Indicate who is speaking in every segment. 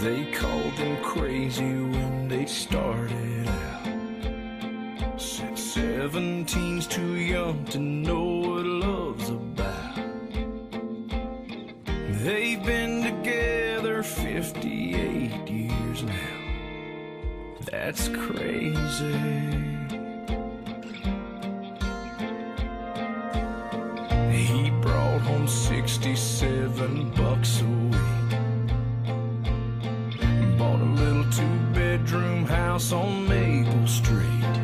Speaker 1: They called him crazy when they started out. Said 17's too young to know what love's about. They've been together 58 years now. That's crazy. He brought home 67 bucks a week. Bought a little two-bedroom house on Maple Street,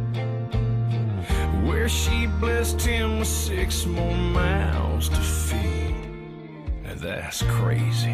Speaker 1: where she blessed him with 6 more mouths to feed. That's crazy.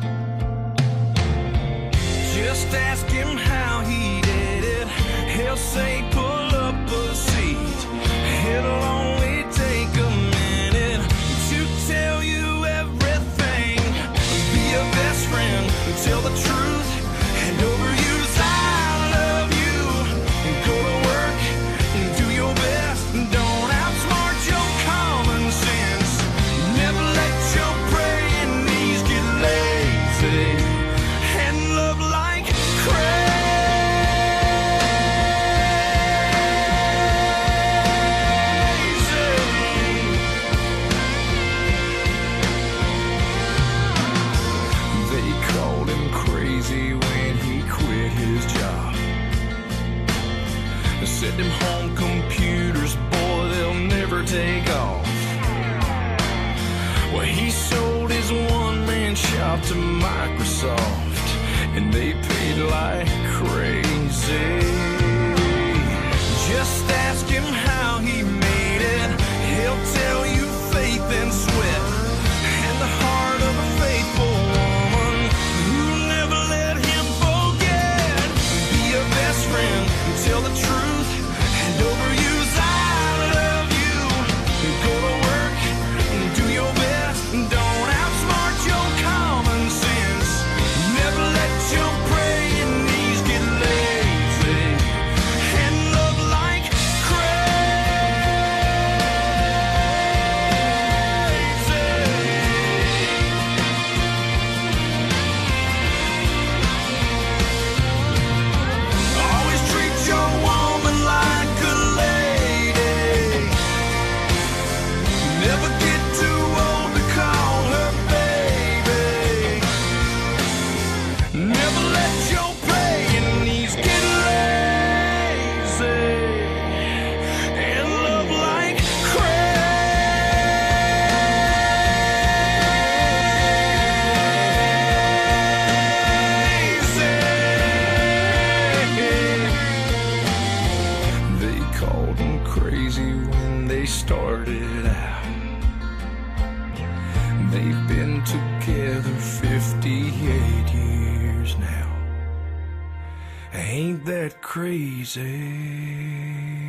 Speaker 1: Just ask him how he did it. He'll say pull up a seat. It'll only take a minute to tell you everything. Be a best friend, tell the truth, and overuse I love you. Go to work and do your best. Don't outsmart your common sense. Never let your praying knees get lazy. And love like send him home computers, boy, they'll never take off. Well, he sold his one-man shop to Microsoft, and they paid like crazy. Just ask him how he made it. He'll tell you faith and sweat, and the heart of a faithful woman who never let him forget. Be a best friend, tell the truth, and overuse I love you. Go to work and do your best. Don't outsmart your common sense. Never let your praying knees get lazy. And love like always treat your woman like a lady. Never get too old to call her baby. Never let your praying knees get lazy. And love like crazy. They called him crazy when they started out. They've been together 58 years now. Ain't that crazy?